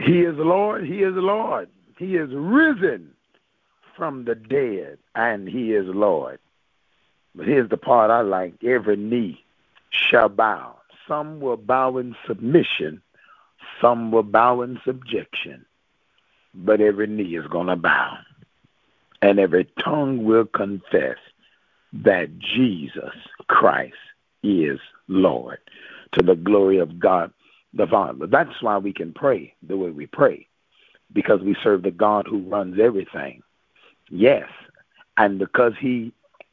He is Lord. He is Lord. He is risen from the dead, and he is Lord. But here's the part I like. Every knee shall bow. Some will bow in submission. Some will bow in subjection. But every knee is going to bow. And every tongue will confess that Jesus Christ is Lord, to the glory of God the Father. That's why we can pray the way we pray, because we serve the God who runs everything. Yes, and because the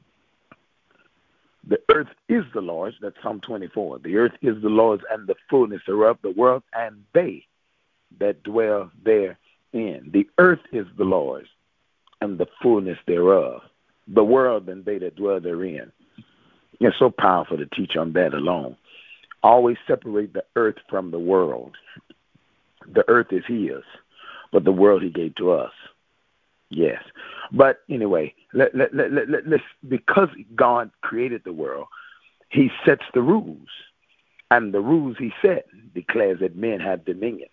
earth is the Lord's, that's Psalm 24. The earth is the Lord's and the fullness thereof, the world and they that dwell therein. The earth is the Lord's and the fullness thereof, the world and they that dwell therein. It's so powerful to teach on that alone. Always separate the earth from the world. The earth is his, but the world he gave to us. Yes. But anyway, let's, because God created the world, he sets the rules. And the rules he set declares that men have dominion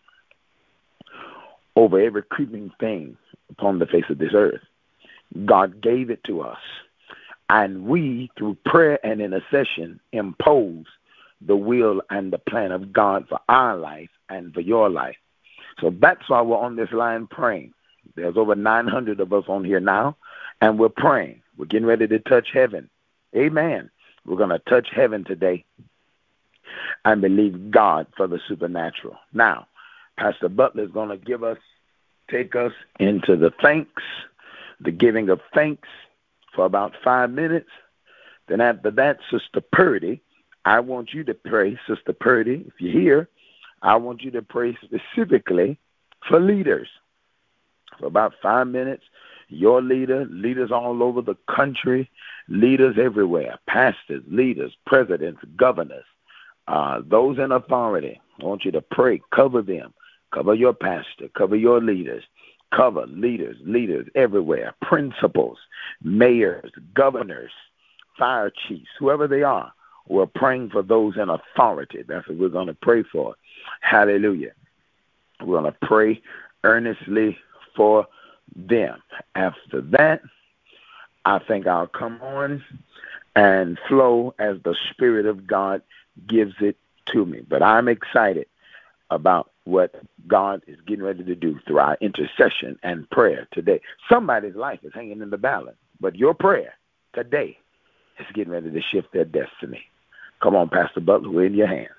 over every creeping thing upon the face of this earth. God gave it to us. And we, through prayer and intercession, impose the will and the plan of God for our life and for your life. So that's why we're on this line praying. There's over 900 of us on here now, and we're praying. We're getting ready to touch heaven. Amen. We're going to touch heaven today and believe God for the supernatural. Now, Pastor Butler is going to take us into the giving of thanks for about 5 minutes. Then after that, Sister Purdy, I want you to pray, Sister Purdy, if you're here, I want you to pray specifically for leaders. For about 5 minutes, your leaders all over the country, leaders everywhere, pastors, leaders, presidents, governors, those in authority. I want you to pray, cover them, cover your pastor, cover your leaders, cover leaders everywhere, principals, mayors, governors, fire chiefs, whoever they are. We're praying for those in authority. That's what we're going to pray for. Hallelujah. We're going to pray earnestly for them. After that, I think I'll come on and flow as the Spirit of God gives it to me. But I'm excited about what God is getting ready to do through our intercession and prayer today. Somebody's life is hanging in the balance, but your prayer today is getting ready to shift their destiny. Come on, Pastor Butler, we're in your hands.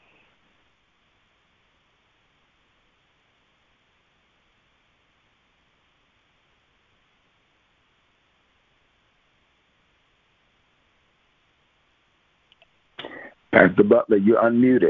Pastor Butler, you're unmuted.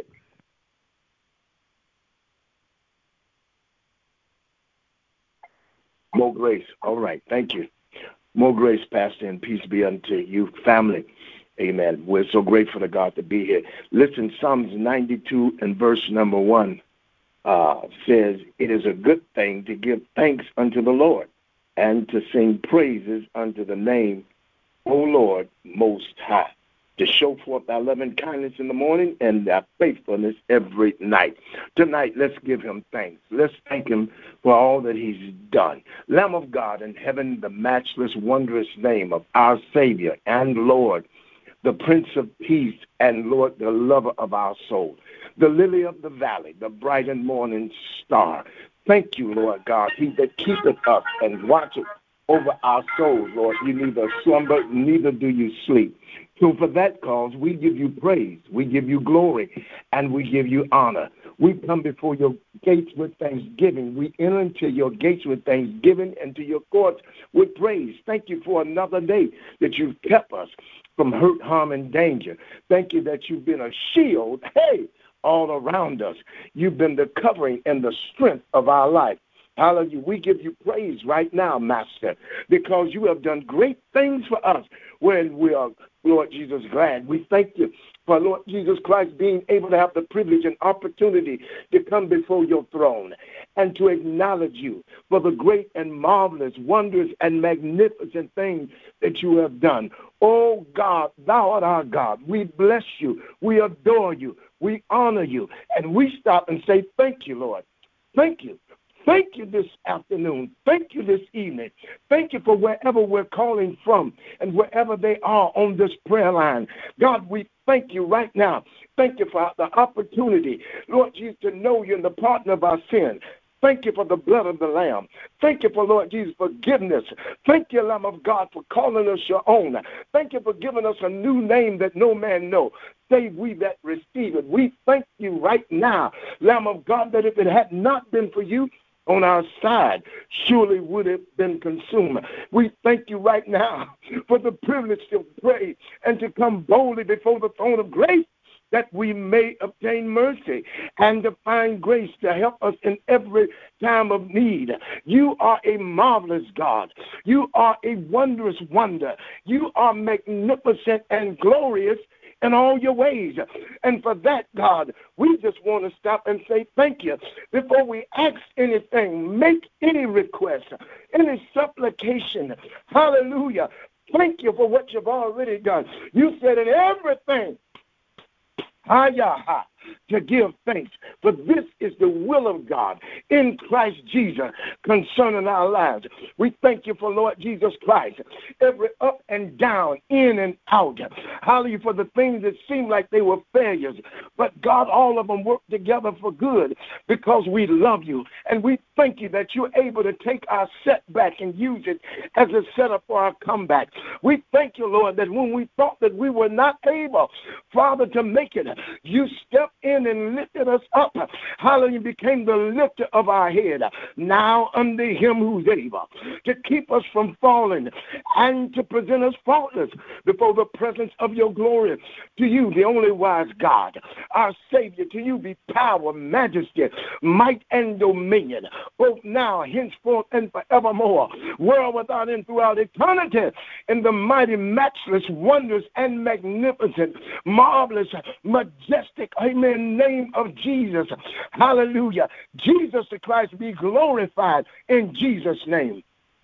More grace. All right. Thank you. More grace, Pastor, and peace be unto you, family. Amen. We're so grateful to God to be here. Listen, Psalms 92 and verse number 1 says, "It is a good thing to give thanks unto the Lord and to sing praises unto the name, O Lord, Most High, to show forth thy loving kindness in the morning and thy faithfulness every night." Tonight, let's give him thanks. Let's thank him for all that he's done. Lamb of God in heaven, the matchless, wondrous name of our Savior and Lord, the Prince of Peace and Lord, the lover of our soul, the lily of the valley, the bright and morning star. Thank you, Lord God, he that keepeth us and watcheth over our souls, Lord. You neither slumber, neither do you sleep. So for that cause, we give you praise, we give you glory, and we give you honor. We come before your gates with thanksgiving. We enter into your gates with thanksgiving and to your courts with praise. Thank you for another day that you've kept us from hurt, harm, and danger. Thank you that you've been a shield, all around us. You've been the covering and the strength of our life. Hallelujah. We give you praise right now, Master, because you have done great things for us when we are, Lord Jesus, glad. We thank you for Lord Jesus Christ being able to have the privilege and opportunity to come before your throne and to acknowledge you for the great and marvelous, wondrous, and magnificent things that you have done. Oh, God, thou art our God. We bless you. We adore you. We honor you. And we stop and say, thank you, Lord. Thank you. Thank you this afternoon. Thank you this evening. Thank you for wherever we're calling from and wherever they are on this prayer line. God, we thank you right now. Thank you for the opportunity, Lord Jesus, to know you and the pardon of our sin. Thank you for the blood of the Lamb. Thank you for, Lord Jesus, forgiveness. Thank you, Lamb of God, for calling us your own. Thank you for giving us a new name that no man knows, save we that receive it. We thank you right now, Lamb of God, that if it had not been for you on our side, surely would have been consumed. We thank you right now for the privilege to pray and to come boldly before the throne of grace, that we may obtain mercy and to find grace to help us in every time of need. You are a marvelous God. You are a wondrous wonder. You are magnificent and glorious in all your ways. And for that, God, we just want to stop and say thank you. Before we ask anything, make any request, any supplication, hallelujah, thank you for what you've already done. You said in everything, to give thanks, for this is the will of God in Christ Jesus concerning our lives. We thank you for Lord Jesus Christ, every up and down, in and out. Hallelujah, for the things that seemed like they were failures. But God, all of them work together for good because we love you. And we thank you that you're able to take our setback and use it as a setup for our comeback. We thank you, Lord, that when we thought that we were not able, Father, to make it, you stepped in and lifted us up. Hallelujah, became the lifter of our head. Now under him who's able to keep us from falling and to present us faultless before the presence of your glory. To you, the only wise God, our Savior, to you be power, majesty, might, and dominion, both now, henceforth, and forevermore, world without end, throughout eternity, in the mighty, matchless, wondrous, and magnificent, marvelous, majestic, amen, name of Jesus. Hallelujah. Jesus the Christ be glorified in Jesus' name.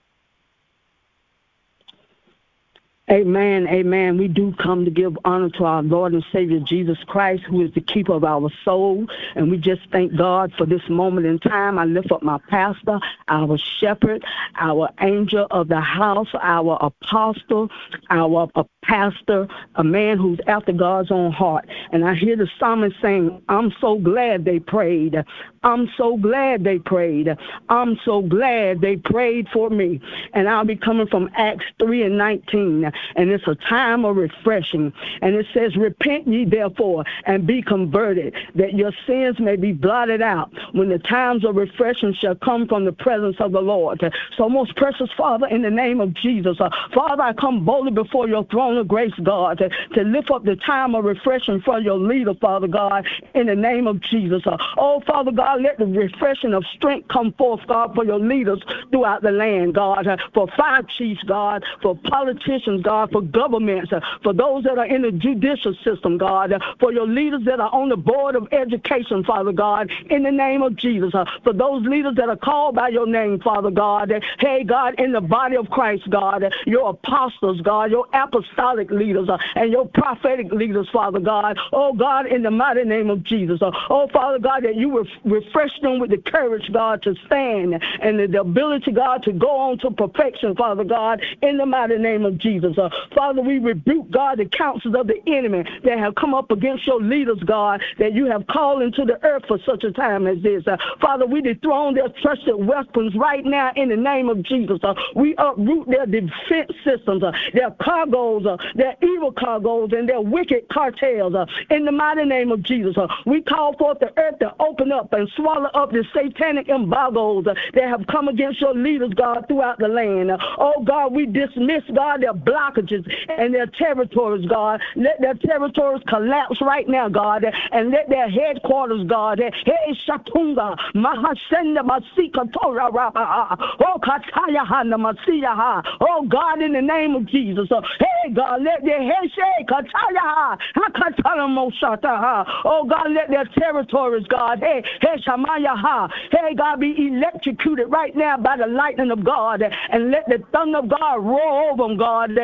Amen, amen. We do come to give honor to our Lord and Savior Jesus Christ, who is the keeper of our soul. And we just thank God for this moment in time. I lift up my pastor, our shepherd, our angel of the house, our apostle, our pastor, a man who's after God's own heart. And I hear the psalmist saying, I'm so glad they prayed. I'm so glad they prayed. I'm so glad they prayed for me. And I'll be coming from Acts 3:19. And it's a time of refreshing. And it says, repent ye therefore and be converted, that your sins may be blotted out when the times of refreshing shall come from the presence of the Lord. So most precious Father, in the name of Jesus, Father, I come boldly before your throne of grace, God, to lift up the time of refreshing for your leader, Father God, in the name of Jesus. Oh, Father God, let the refreshing of strength come forth, God, for your leaders throughout the land, God, for fire chiefs, God, for politicians, God, for governments, for those that are in the judicial system, God, for your leaders that are on the board of education, Father God, in the name of Jesus, for those leaders that are called by your name, Father God, hey, God, in the body of Christ, God, your apostles, God, your apostolic leaders, and your prophetic leaders, Father God, oh, God, in the mighty name of Jesus, oh, Father God, that you will refresh them with the courage, God, to stand and the ability, God, to go on to perfection, Father God, in the mighty name of Jesus. Father, we rebuke, God, the counsels of the enemy that have come up against your leaders, God, that you have called into the earth for such a time as this. Father, we dethrone their trusted weapons right now in the name of Jesus. We uproot their defense systems, their cargoes, their evil cargoes, and their wicked cartels in the mighty name of Jesus. We call forth the earth to open up and swallow up the satanic embargoes that have come against your leaders, God, throughout the land. Oh, God, we dismiss, God, their blockages and their territories, God. Let their territories collapse right now, God, and let their headquarters, God, hey, Shatunga, Mahasenda Masika Torah Rabba, oh, Kataya Hana Masiya, oh, God, in the name of Jesus, hey, God, let their head shake, Kataya, Hakatala Moshata, oh, God, let their territories, God, hey, Shamaya, hey, God, be electrocuted right now by the lightning of God, and let the thunder of God roar over them, God,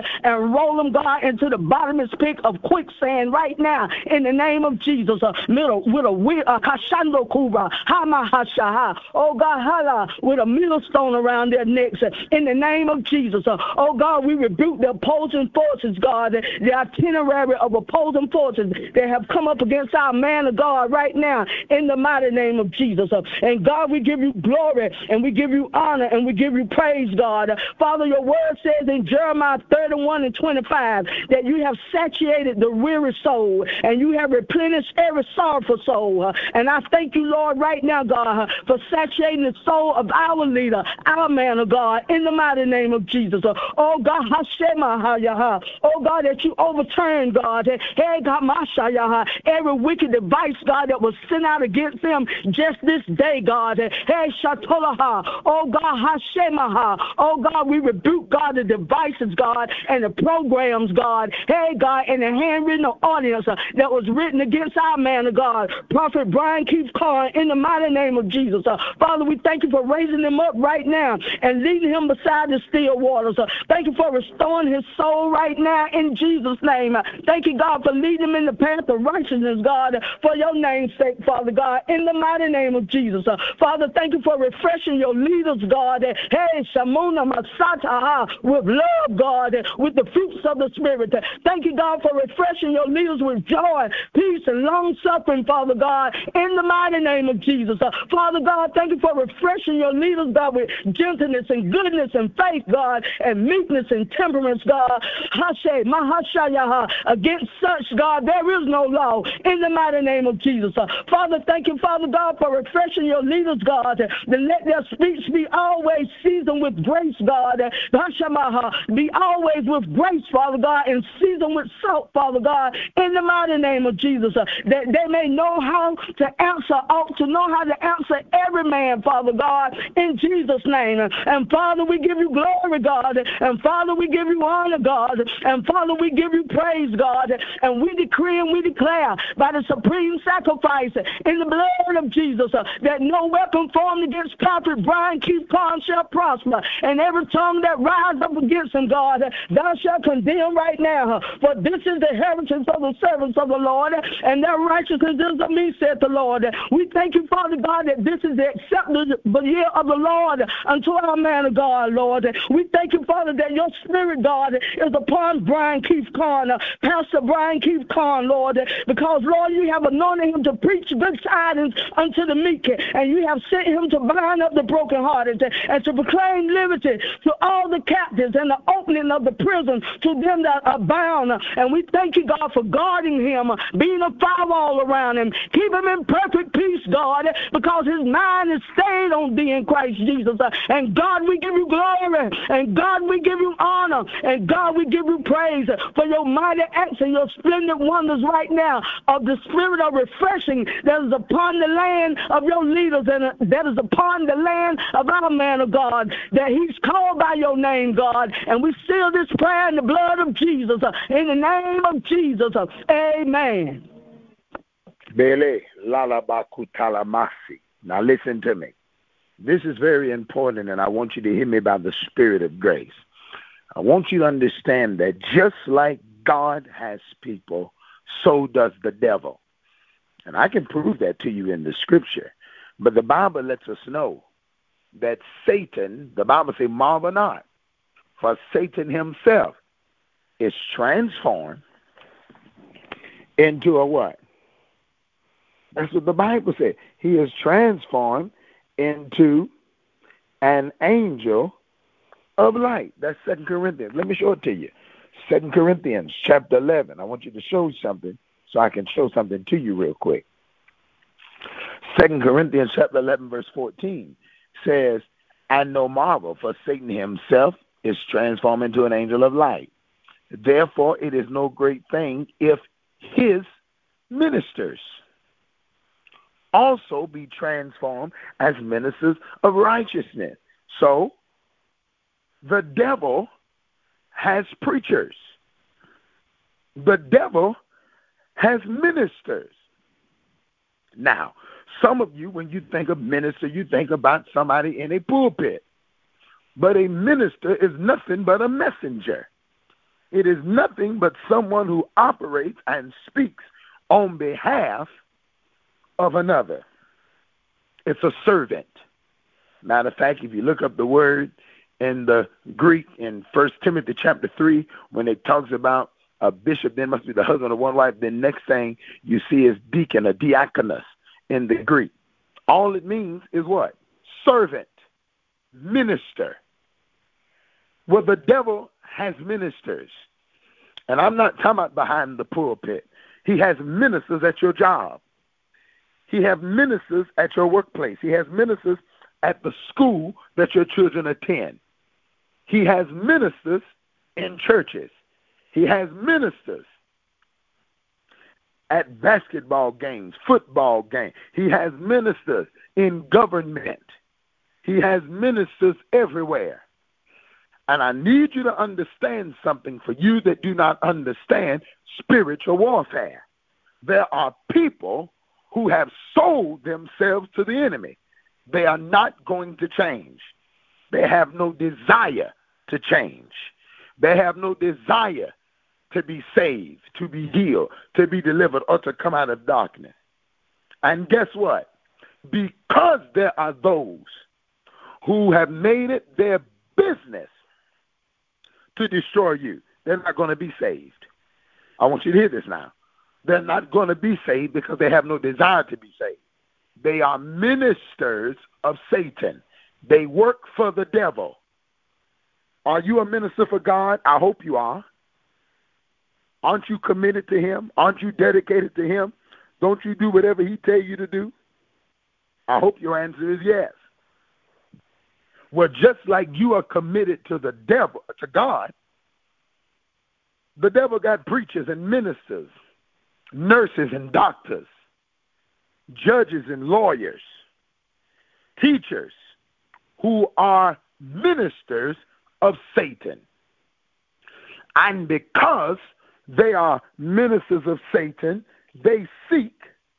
and roll them, God, into the bottomless pit of quicksand right now in the name of Jesus. With a kashando kuba, hama hashaha, oh God, hala, with a millstone around their necks in the name of Jesus. Oh God, we rebuke the opposing forces, God, the itinerary of opposing forces that have come up against our man of God right now in the mighty name of Jesus. And God, we give you glory and we give you honor and we give you praise, God. Father, your word says in Jeremiah 31:25 that you have saturated the weary soul and you have replenished every sorrowful soul. And I thank you, Lord, right now, God, for saturating the soul of our leader, our man of God, in the mighty name of Jesus. Oh God, oh God, that you overturn, God, hey God, every wicked device, God, that was sent out against them just this day, God. Hey Shatolaha, oh God, Hashemaha, oh God, we rebuke, God, the devices, God, and the programs, God, hey God, and the handwritten audience that was written against our man of God, Prophet Brian Keith Carr, in the mighty name of Jesus. Father, we thank you for raising him up right now and leading him beside the still waters. Thank you for restoring his soul right now in Jesus' name. Thank you, God, for leading him in the path of righteousness, God, for your name's sake, Father God, in the mighty name of Jesus. Father, thank you for refreshing your leaders, God. Hey, Shamuna Masata, with love, God, with the fruits of the Spirit. Thank you, God, for refreshing your leaders with joy, peace, and long-suffering, Father God, in the mighty name of Jesus. Father God, thank you for refreshing your leaders, God, with gentleness and goodness and faith, God, and meekness and temperance, God. Hashe, Mahashayaha, against such, God, there is no law, in the mighty name of Jesus. Father, thank you, Father God, for refreshing your leaders, God, to let their speech be always seasoned with grace, God. Hashamaha, be always with grace, Father God, and seasoned with salt, Father God, in the mighty name of Jesus, that they may know how to answer, ought to know how to answer every man, Father God, in Jesus' name. And Father, we give you glory, God, and Father, we give you honor, God, and Father, we give you praise, God, and we decree and we declare by the supreme sacrifice in the blood of Jesus that no weapon formed against Prophet Brian Keith Carr shall prosper, and every tongue that rises up against him, God, thou shalt condemn right now. For this is the heritage of the servants of the Lord, and their righteousness is of me, said the Lord. We thank you, Father God, that this is the acceptable year of the Lord unto our man of God, Lord. We thank you, Father, that your spirit, God, is upon Brian Keith Carr, Pastor Brian Keith Carr, Lord, because, Lord, you have anointed him to preach good tidings unto the meek, and you have sent him to bind up the brokenhearted and to proclaim liberty to all the captives and the opening of the prison to them that are bound. And we thank you, God, for guarding him, being a firewall around him. Keep him in perfect peace, God, because his mind is stayed on thee in Christ Jesus. And God, we give you glory, and God, we give you honor, and God, we give you praise for your mighty acts and your splendid wonders right now of the spirit of refreshing that is upon the land of your leaders and that is upon the land of our man of God, that he's called by your name, God. And we seal this prayer in the blood of Jesus, in the name of Jesus. Amen. Bele, lalabakutalamasi. Now listen to me. This is very important, and I want you to hear me by the Spirit of grace. I want you to understand that just like God has people, so does the devil. And I can prove that to you in the Scripture. But the Bible lets us know that Satan, the Bible says, marvel not, for Satan himself is transformed into a what? That's what the Bible said. He is transformed into an angel of light. That's 2 Corinthians. Let me show it to you. 2 Corinthians chapter 11. I want you to show something so I can show something to you real quick. 2 Corinthians chapter 11 verse 14 says, and no marvel, for Satan himself is transformed into an angel of light. Therefore it is no great thing if his ministers also be transformed as ministers of righteousness. So the devil has preachers. The devil has ministers. Now, some of you, when you think of minister, you think about somebody in a pulpit. But a minister is nothing but a messenger. It is nothing but someone who operates and speaks on behalf of another. It's a servant. Matter of fact, if you look up the word in the Greek in 1 Timothy chapter 3, when it talks about a bishop, then must be the husband of one wife, then next thing you see is deacon, a diakonos in the Greek. All it means is what? Servant, minister. Well, the devil has ministers. And I'm not talking about behind the pulpit. He has ministers at your job. He has ministers at your workplace. He has ministers at the school that your children attend. He has ministers in churches. He has ministers at basketball games, football games. He has ministers in government. He has ministers everywhere. And I need you to understand something for you that do not understand spiritual warfare. There are people who have sold themselves to the enemy. They are not going to change. They have no desire to change. They have no desire to be saved, to be healed, to be delivered, or to come out of darkness. And guess what? Because there are those who have made it their business to destroy you, they're not going to be saved. I want you to hear this now. They're not going to be saved because they have no desire to be saved. They are ministers of Satan. They work for the devil. Are you a minister for God? I hope you are. Aren't you committed to him? Aren't you dedicated to him? Don't you do whatever he tells you to do? I hope your answer is yes. Well, just like you are committed to the devil, to God, the devil got preachers and ministers, nurses and doctors, judges and lawyers, teachers who are ministers of Satan. And because they are ministers of Satan, they seek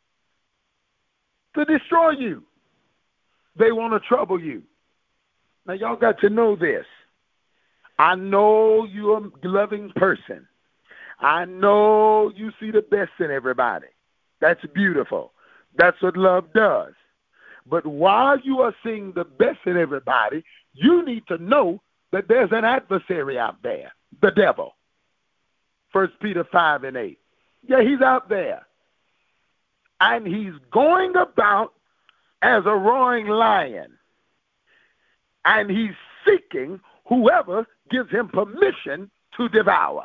to destroy you. They want to trouble you. Now, y'all got to know this. I know you're a loving person. I know you see the best in everybody. That's beautiful. That's what love does. But while you are seeing the best in everybody, you need to know that there's an adversary out there, the devil. 1 Peter 5:8. Yeah, he's out there. And he's going about as a roaring lion. And he's seeking whoever gives him permission to devour.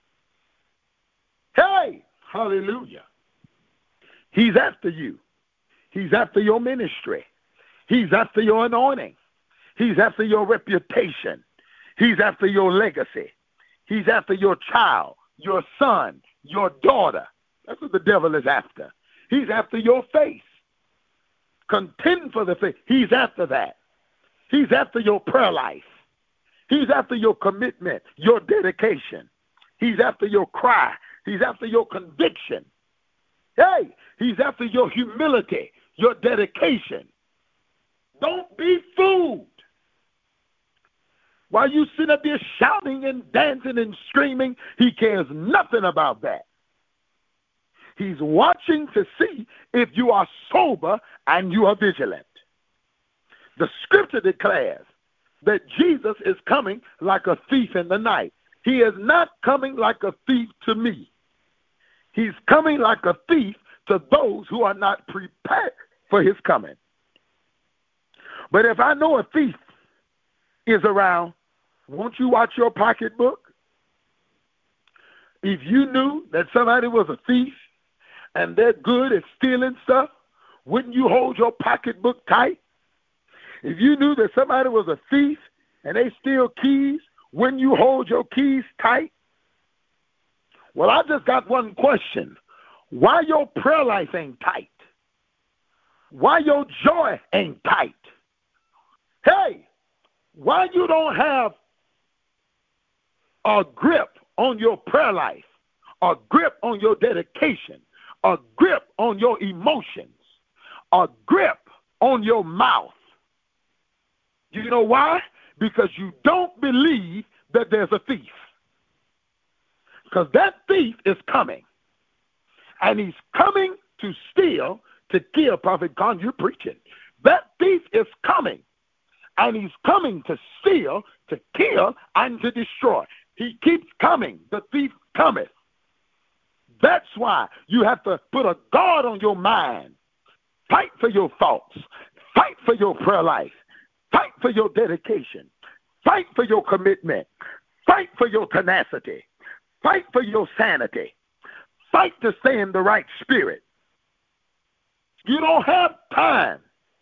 Hey, hallelujah. He's after you. He's after your ministry. He's after your anointing. He's after your reputation. He's after your legacy. He's after your child, your son, your daughter. That's what the devil is after. He's after your faith. Contend for the faith. He's after that. He's after your prayer life. He's after your commitment, your dedication. He's after your cry. He's after your conviction. Hey, he's after your humility, your dedication. Don't be fooled. While you sit up there shouting and dancing and screaming, he cares nothing about that. He's watching to see if you are sober and you are vigilant. The scripture declares that Jesus is coming like a thief in the night. He is not coming like a thief to me. He's coming like a thief to those who are not prepared for his coming. But if I know a thief is around, won't you watch your pocketbook? If you knew that somebody was a thief and they're good at stealing stuff, wouldn't you hold your pocketbook tight? If you knew that somebody was a thief and they steal keys, wouldn't you hold your keys tight? Well, I just got one question. Why your prayer life ain't tight? Why your joy ain't tight? Hey, why you don't have a grip on your prayer life, a grip on your dedication, a grip on your emotions, a grip on your mouth? You know why? Because you don't believe that there's a thief. Because that thief is coming. And he's coming to steal, to kill. Prophet Con, you're preaching. That thief is coming. And he's coming to steal, to kill, and to destroy. He keeps coming. The thief cometh. That's why you have to put a guard on your mind. Fight for your thoughts. Fight for your prayer life. Fight for your dedication. Fight for your commitment. Fight for your tenacity. Fight for your sanity. Fight to stay in the right spirit. You don't have time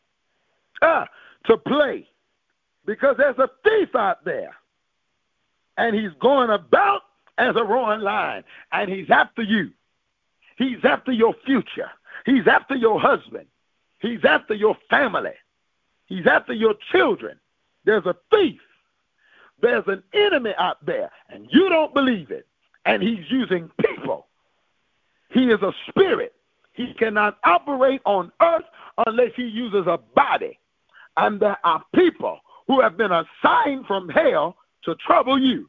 to play, because there's a thief out there, and he's going about as a roaring lion, and he's after you. He's after your future. He's after your husband. He's after your family. He's after your children. There's a thief. There's an enemy out there, and you don't believe it, and he's using people. He is a spirit. He cannot operate on earth unless he uses a body. And there are people who have been assigned from hell to trouble you.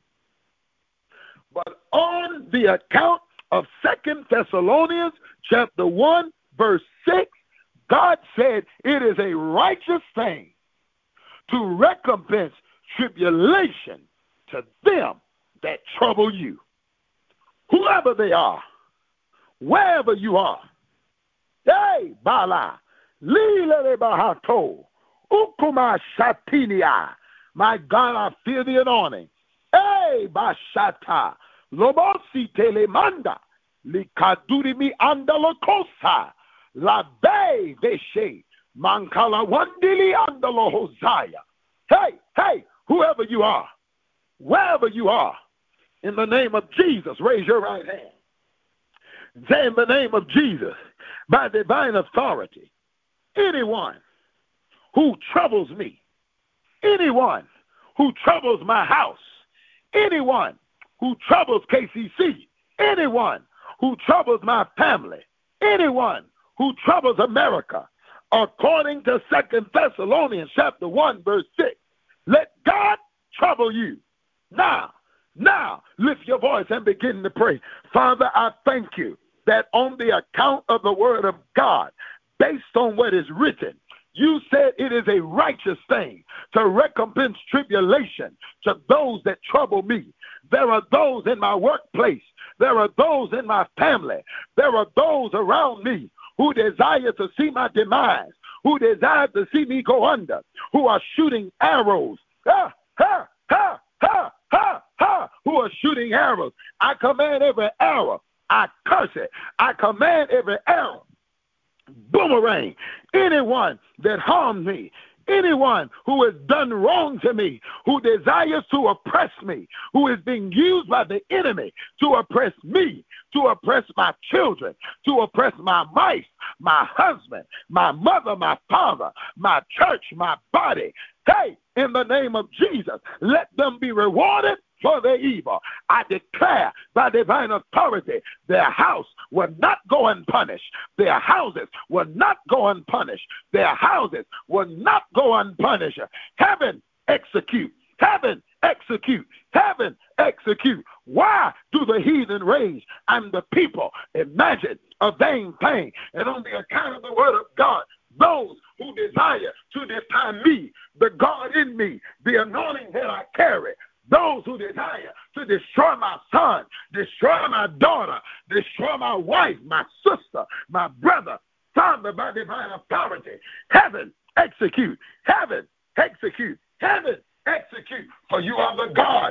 But on the account of 2 Thessalonians chapter 1, verse 6, God said it is a righteous thing to recompense tribulation to them that trouble you. Whoever they are, wherever you are. Hey, Bala, Lila Bahato, Ukuma Shatinia. My God, I feel the anointing. Hey, Bashata, Lobosi Telemanda, Likadurimi Andalokosa, La Bay Veshe, Mankala Wandili Andalo Hosea. Hey, whoever you are, wherever you are, in the name of Jesus, raise your right hand. Say, in the name of Jesus, by divine authority, anyone who troubles me, anyone who troubles my house, anyone who troubles KCC, anyone who troubles my family, anyone who troubles America, according to 2 Thessalonians chapter 1, verse 6, let God trouble you. Now, lift your voice and begin to pray. Father, I thank you that on the account of the word of God, based on what is written, you said it is a righteous thing to recompense tribulation to those that trouble me. There are those in my workplace. There are those in my family. There are those around me who desire to see my demise, who desire to see me go under, who are shooting arrows. Who are shooting arrows. I command every arrow. I curse it. I command every arrow. Boomerang. Anyone that harmed me, anyone who has done wrong to me, who desires to oppress me, who is being used by the enemy to oppress me, to oppress my children, to oppress my wife, my husband, my mother, my father, my church, my body. Hey, in the name of Jesus, let them be rewarded for their evil. I declare by divine authority, their house will not go unpunished. Their houses will not go unpunished. Their houses will not go unpunished. Heaven execute. Heaven execute. Heaven execute. Why do the heathen rage and the people imagine a vain thing? And on the account of the word of God, those who desire to defy me, the God in me, the anointing that I carry, those who desire to destroy my son, destroy my daughter, destroy my wife, my sister, my brother, Father, by divine authority, heaven execute, heaven execute, heaven execute, for you are the God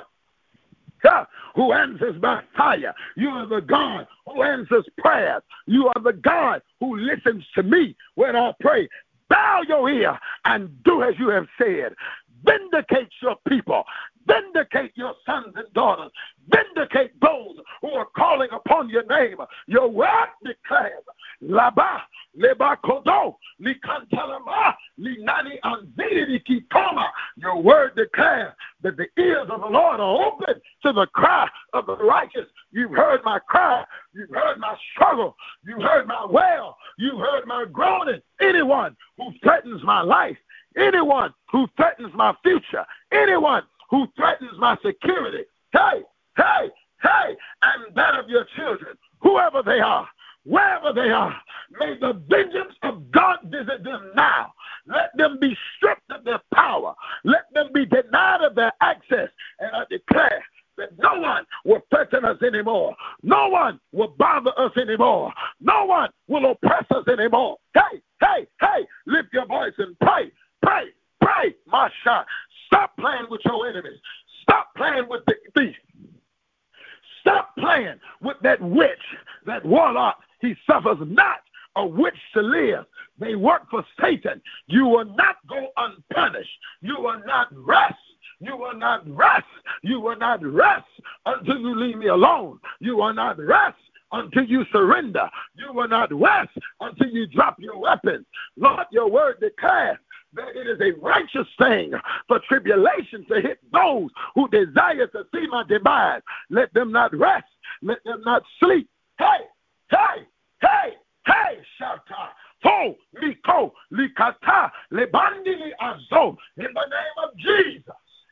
who answers by fire. You are the God who answers prayers. You are the God who listens to me when I pray. Bow your ear and do as you have said. Vindicate your people. Vindicate your sons and daughters. Vindicate those who are calling upon your name. Your word declares, Laba, Leba Kodo, Likantalama, Linani Anzidi Kikoma. Your word declares that the ears of the Lord are open to the cry of the righteous. You've heard my cry. You've heard my struggle. You've heard my wail. You've heard my groaning. Anyone who threatens my life, anyone who threatens my future, anyone who threatens my security, hey, hey, and that of your children, whoever they are, wherever they are. May the vengeance of God visit them now. Let them be stripped of their power. Let them be denied of their access. And I declare that no one will threaten us anymore. No one will bother us anymore. No one will oppress us anymore. Hey, hey, hey, lift your voice and pray, pray, pray, Masha. Stop playing with your enemies. Stop playing with the thief. Stop playing with that witch, that warlock. He suffers not a witch to live. They work for Satan. You will not go unpunished. You will not rest. You will not rest. You will not rest until you leave me alone. You will not rest until you surrender. You will not rest until you drop your weapons. Lord, your word declares that it is a righteous thing for tribulation to hit those who desire to see my demise. Let them not rest. Let them not sleep. Hey, hey, hey, hey, Shata. Ho, Miko, Likata, Lebandili Azo. In the name of Jesus.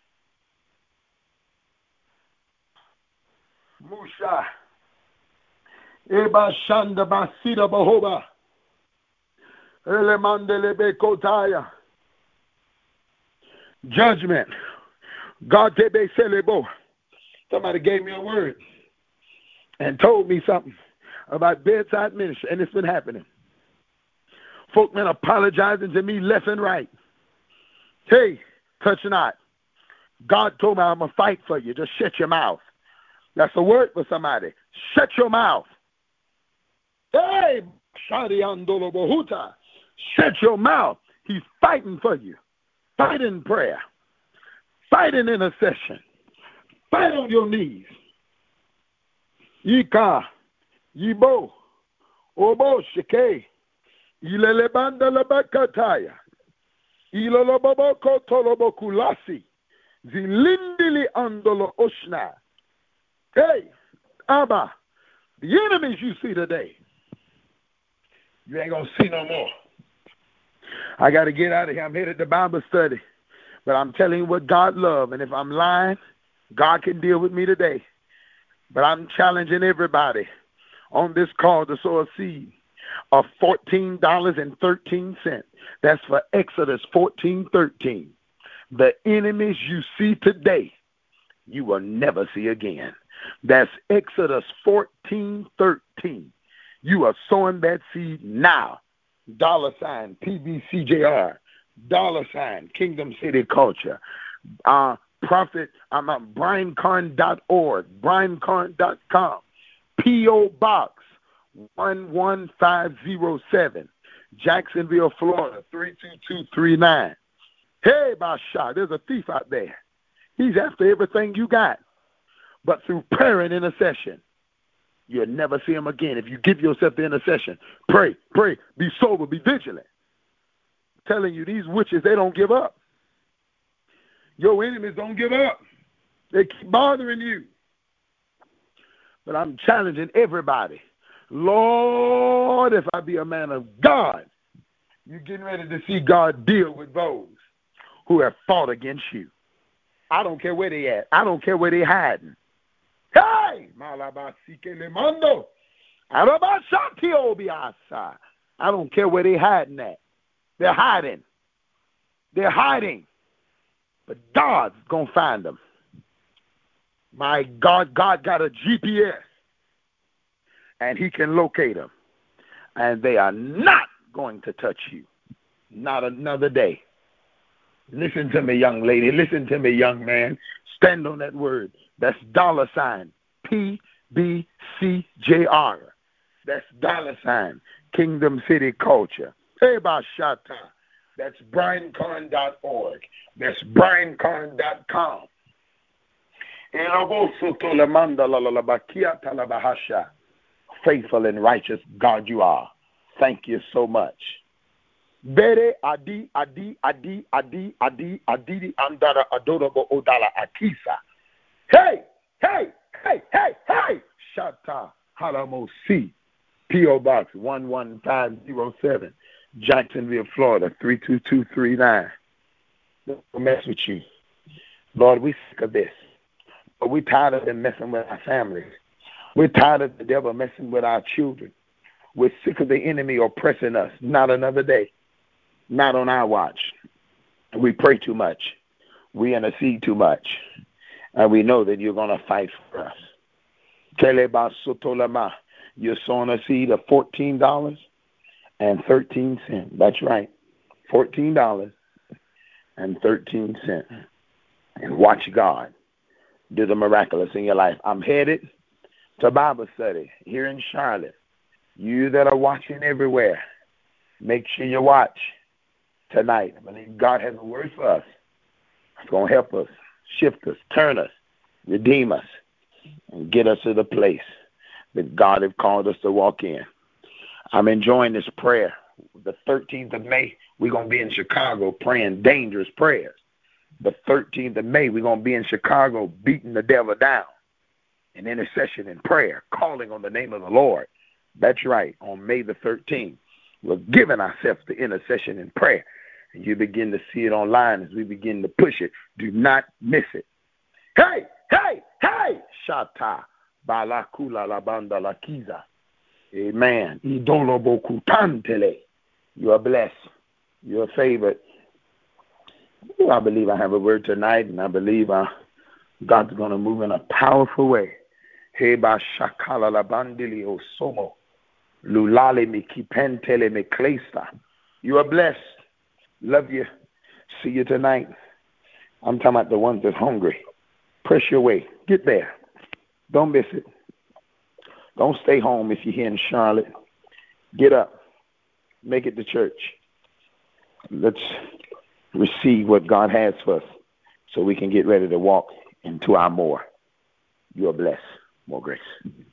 Musha. Eba Shanda Basida Bahoba. Elemandele Bekotaya. Judgment. God tebe selebo. Somebody gave me a word and told me something about bedside ministry, and it's been happening. Folk men apologizing to me left and right. Hey, touch not. God told me I'm going to fight for you. Just shut your mouth. That's a word for somebody. Shut your mouth. Hey, Shadiandolo Bohuta. Shut your mouth. He's fighting for you. Fight in prayer. Fight in intercession. Fight on your knees. Yika, Yibo, Obo Shike, Ilelebanda Labakataya, Iloloboko Tolobokulasi, Zilindili Andolo Oshna. Hey, Abba, the enemies you see today, you ain't going to see no more. I got to get out of here. I'm headed to Bible study. But I'm telling you what God loves. And if I'm lying, God can deal with me today. But I'm challenging everybody on this call to sow a seed of $14.13. That's for Exodus 14:13. The enemies you see today, you will never see again. That's Exodus 14:13. You are sowing that seed now. $ PBCJR, $ Kingdom City Culture, Prophet, BrianCarn.org, BrianCarn.com, P.O. Box 11507, Jacksonville, Florida 32239. Hey, Basha, there's a thief out there. He's after everything you got. But through prayer and intercession, you'll never see him again. If you give yourself the intercession, pray, pray, be sober, be vigilant. I'm telling you, these witches, they don't give up. Your enemies don't give up. They keep bothering you. But I'm challenging everybody. Lord, if I be a man of God, you're getting ready to see God deal with those who have fought against you. I don't care where they at. I don't care where they hiding. Hey! I don't care where they hiding at. They're hiding. They're hiding. But God's going to find them. My God, God got a GPS. And he can locate them. And they are not going to touch you. Not another day. Listen to me, young lady. Listen to me, young man. Stand on that word. That's $ PBCJR. That's $ Kingdom City Culture. Hey, Bashata. That's BrianCarn.org. That's BrianCarn.com. Faithful and righteous God you are. Thank you so much. Bere adi andara adorable odala akisa. Hey, hey, hey, hey, hey. Shata Halamosi. P.O. Box 11507. Jacksonville, Florida 32239. Don't mess with you. Lord, we sick of this. But we're tired of them messing with our families. We're tired of the devil messing with our children. We're sick of the enemy oppressing us. Not another day. Not on our watch. We pray too much. We intercede too much. And we know that you're going to fight for us. Keleba Sotolama. You're sowing a seed of $14.13. That's right. $14.13. And watch God do the miraculous in your life. I'm headed to Bible study here in Charlotte. You that are watching everywhere, make sure you watch tonight. I believe God has a word for us. It's going to help us, shift us, turn us, redeem us, and get us to the place that God has called us to walk in. I'm enjoying this prayer. The 13th of May, we're going to be in Chicago praying dangerous prayers. The 13th of May, we're going to be in Chicago beating the devil down in intercession and prayer, calling on the name of the Lord. That's right, on May the 13th. We're giving ourselves to intercession and prayer. And you begin to see it online as we begin to push it. Do not miss it. Hey, hey, hey! Shata, balakula labanda lakiza. Amen. Idolo bokutantele. You are blessed. You are favored. I believe I have a word tonight, and I believe God's going to move in a powerful way. Heba shakala labandili osomo. Lulale me kipentele me klesta. You are blessed. Love you. See you tonight. I'm talking about the ones that's hungry. Press your way. Get there. Don't miss it. Don't stay home if you're here in Charlotte. Get up. Make it to church. Let's receive what God has for us so we can get ready to walk into our more. You are blessed. More grace.